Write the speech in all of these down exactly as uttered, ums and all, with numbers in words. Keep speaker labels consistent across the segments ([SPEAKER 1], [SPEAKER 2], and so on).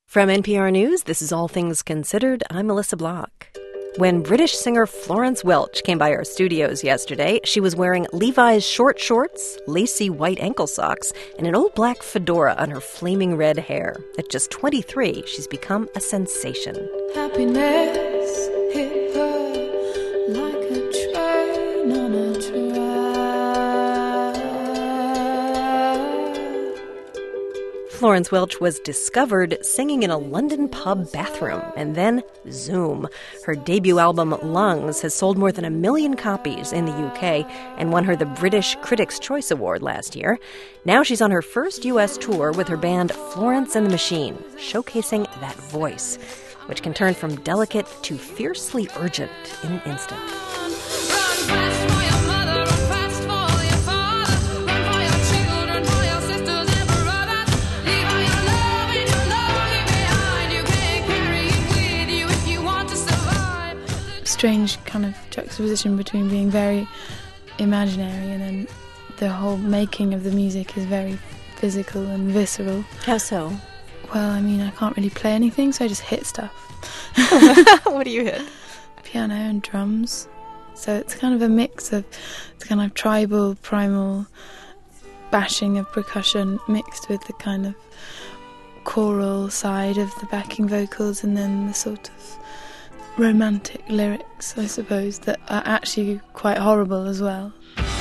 [SPEAKER 1] From N P R News, this is All Things Considered. I'm Melissa Block. When British singer Florence Welch came by our studios yesterday, she was wearing Levi's short shorts, lacy white ankle socks, and an old black fedora on her flaming red hair. At just twenty-three, she's become a sensation.
[SPEAKER 2] Happiness hit her like a train on a track.
[SPEAKER 1] Florence Welch was discovered singing in a London pub bathroom, and then zoom. Her debut album, Lungs, has sold more than a million copies in the U K and won her the British Critics' Choice Award last year. Now she's on her first U S tour with her band Florence and the Machine, showcasing that voice, which can turn from delicate to fiercely urgent in an instant.
[SPEAKER 2] Strange kind of juxtaposition between being very imaginary and then the whole making of the music is very physical and visceral.
[SPEAKER 1] How so?
[SPEAKER 2] Well, I mean, I can't really play anything, so I just hit stuff.
[SPEAKER 1] What do you hit?
[SPEAKER 2] Piano and drums. So it's kind of a mix of the kind of tribal, primal bashing of percussion mixed with the kind of choral side of the backing vocals and then the sort of romantic lyrics, I suppose, that are actually quite horrible as well.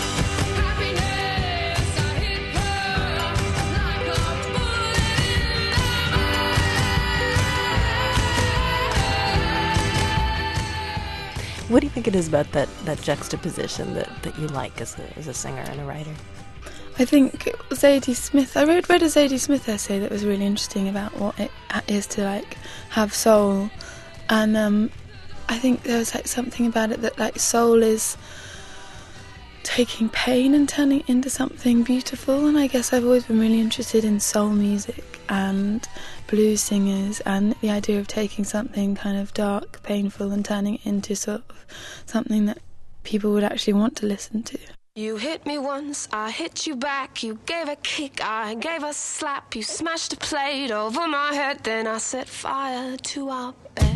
[SPEAKER 1] What do you think it is about that, that juxtaposition that, that you like as a, as a singer and a writer?
[SPEAKER 2] I think Zadie Smith, I read, read a Zadie Smith essay that was really interesting about what it is to like have soul, and um, I think there was like something about it that like soul is taking pain and turning it into something beautiful, and I guess I've always been really interested in soul music and blues singers and the idea of taking something kind of dark, painful and turning it into sort of something that people would actually want to listen to.
[SPEAKER 3] You hit me once, I hit you back. You gave a kick, I gave a slap. You smashed a plate over my head, then I set fire to our bed.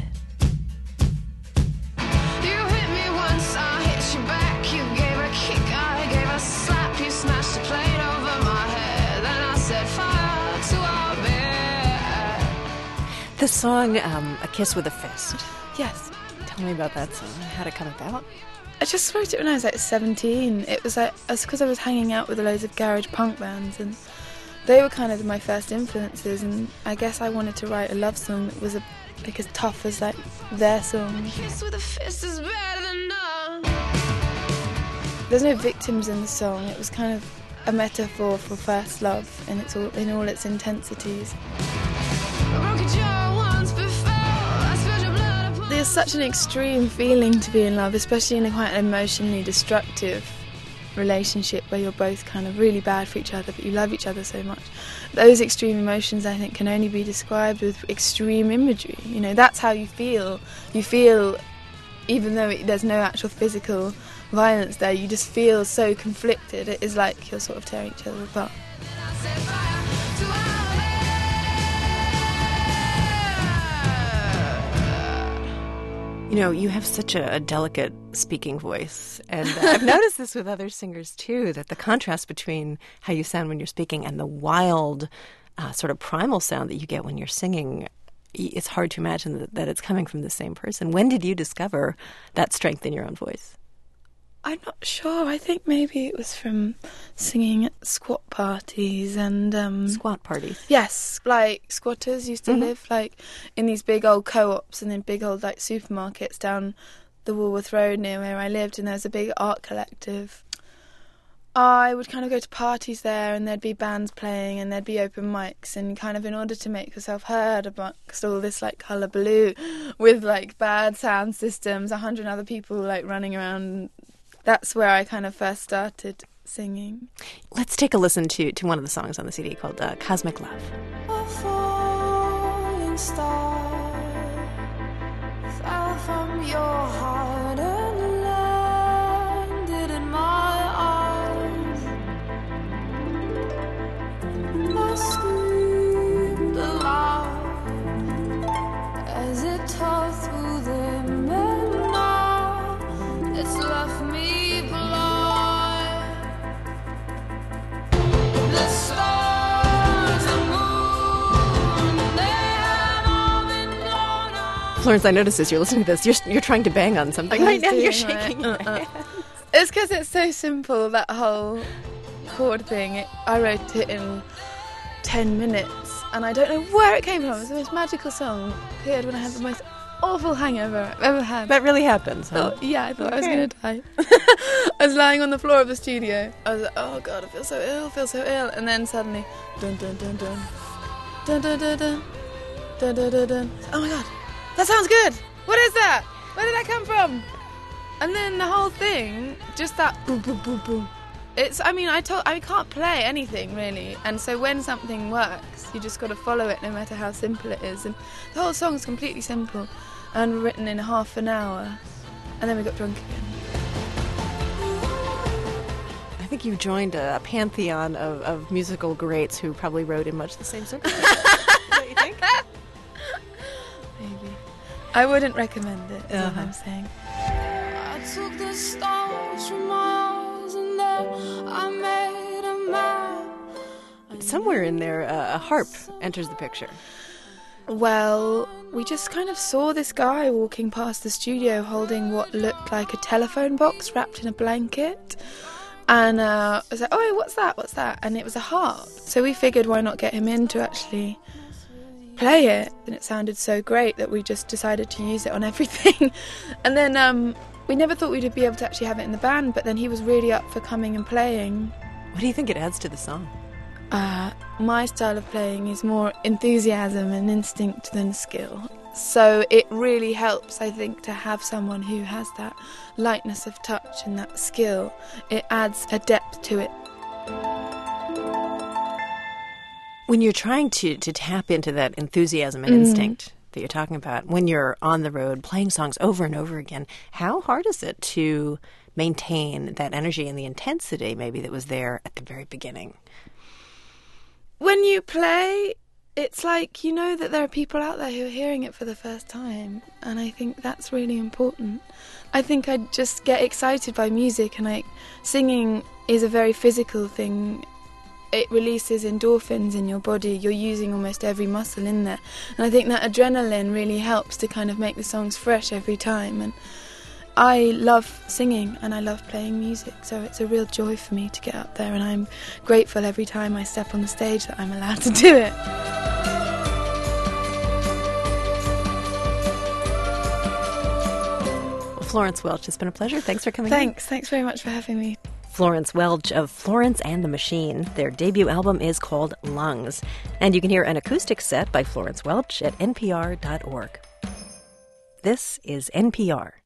[SPEAKER 3] You hit me once, I hit you back. You gave a kick, I gave a slap. You smashed a plate over my head, then I set fire to our bed.
[SPEAKER 1] The song, um, A Kiss with a Fist.
[SPEAKER 2] Yes.
[SPEAKER 1] Tell me about that song. How'd it come about?
[SPEAKER 2] I just wrote it when I was like seventeen. It was like, it's because I was hanging out with loads of garage punk bands and they were kind of my first influences, and I guess I wanted to write a love song that was a, like as tough as like their song.
[SPEAKER 3] Kiss with a fist is better than none.
[SPEAKER 2] There's no victims in the song. It was kind of a metaphor for first love in its all, in all its intensities.
[SPEAKER 3] I broke your jaw once before. I spilled your blood upon.
[SPEAKER 2] There's such an extreme feeling to be in love, especially in a quite emotionally destructive relationship where you're both kind of really bad for each other but you love each other so much. Those extreme emotions, I think, can only be described with extreme imagery. You know, that's how you feel. You feel, even though it, there's no actual physical violence there, you just feel so conflicted. It is like you're sort of tearing each other apart.
[SPEAKER 1] You know, you have such a, a delicate speaking voice, and uh, I've noticed this with other singers too, that the contrast between how you sound when you're speaking and the wild, uh, sort of primal sound that you get when you're singing, it's hard to imagine that, that it's coming from the same person. When did you discover that strength in your own voice?
[SPEAKER 2] I'm not sure. I think maybe it was from singing at squat parties and... Um,
[SPEAKER 1] Squat parties?
[SPEAKER 2] Yes, like squatters used to mm-hmm. live like in these big old co-ops and in big old like supermarkets down the Woolworth Road near where I lived, and there was a big art collective. I would kind of go to parties there and there'd be bands playing and there'd be open mics, and kind of in order to make yourself heard amongst all this like hullabaloo with like bad sound systems, a hundred other people like running around. That's where I kind of first started singing.
[SPEAKER 1] Let's take a listen to, to one of the songs on the C D called uh, Cosmic Love.
[SPEAKER 3] A falling star fell from your heart and landed in my arms. I screamed aloud
[SPEAKER 1] Florence, I noticed as you're listening to this, you're, you're trying to bang on something
[SPEAKER 2] I
[SPEAKER 1] right
[SPEAKER 2] was
[SPEAKER 1] now.
[SPEAKER 2] doing
[SPEAKER 1] You're
[SPEAKER 2] it.
[SPEAKER 1] shaking your
[SPEAKER 2] Uh-uh.
[SPEAKER 1] head.
[SPEAKER 2] It's because it's so simple, that whole chord thing. It, I wrote it in ten minutes, and I don't know where it came from. It's the most magical song. Appeared when I had the most awful hangover I've ever had.
[SPEAKER 1] That really happens, huh?
[SPEAKER 2] Oh, yeah, I thought I was
[SPEAKER 1] Okay.
[SPEAKER 2] going to die. I was lying on the floor of the studio. I was like, oh God, I feel so ill, I feel so ill. And then suddenly, dun dun dun dun, dun dun dun dun, dun dun dun dun. Oh my God, that sounds good. What is that? Where did that come from? And then the whole thing, just that boom, boom, boom, boom. It's, I mean, I told, I can't play anything really. And so when something works, you just got to follow it no matter how simple it is. And the whole song's completely simple and written in half an hour. And then we got drunk again.
[SPEAKER 1] I think you joined a pantheon of, of musical greats who probably wrote in much the same circumstances. Don't you think?
[SPEAKER 2] Maybe. I wouldn't recommend it, is
[SPEAKER 1] Uh-huh.
[SPEAKER 2] what I'm saying.
[SPEAKER 3] I took the stars from my eyes and then I made a map.
[SPEAKER 1] Somewhere in there, uh, a harp enters the picture.
[SPEAKER 2] Well, we just kind of saw this guy walking past the studio holding what looked like a telephone box wrapped in a blanket. And uh, I was like, oh, what's that? What's that? And it was a harp. So we figured, why not get him in to actually play it? And it sounded so great that we just decided to use it on everything. And then um, we never thought we'd be able to actually have it in the band, but then he was really up for coming and playing.
[SPEAKER 1] What do you think it adds to the song?
[SPEAKER 2] Uh, my style of playing is more enthusiasm and instinct than skill. So it really helps, I think, to have someone who has that lightness of touch and that skill. It adds a depth to it.
[SPEAKER 1] When you're trying to, to tap into that enthusiasm and
[SPEAKER 2] Mm.
[SPEAKER 1] instinct that you're talking about, when you're on the road playing songs over and over again, how hard is it to maintain that energy and the intensity maybe that was there at the very beginning?
[SPEAKER 2] When you play, it's like you know that there are people out there who are hearing it for the first time, and I think that's really important. I think I just get excited by music, and like singing is a very physical thing. It releases endorphins in your body. You're using almost every muscle in there, and I think that adrenaline really helps to kind of make the songs fresh every time. And I love singing and I love playing music, so it's a real joy for me to get up there, and I'm grateful every time I step on the stage that I'm allowed to do it.
[SPEAKER 1] Well, Florence Welch, it's been a pleasure. Thanks for coming in.
[SPEAKER 2] Thanks, thanks very much for having me.
[SPEAKER 1] Florence Welch of Florence and the Machine. Their debut album is called Lungs. And you can hear an acoustic set by Florence Welch at N P R dot org. This is N P R.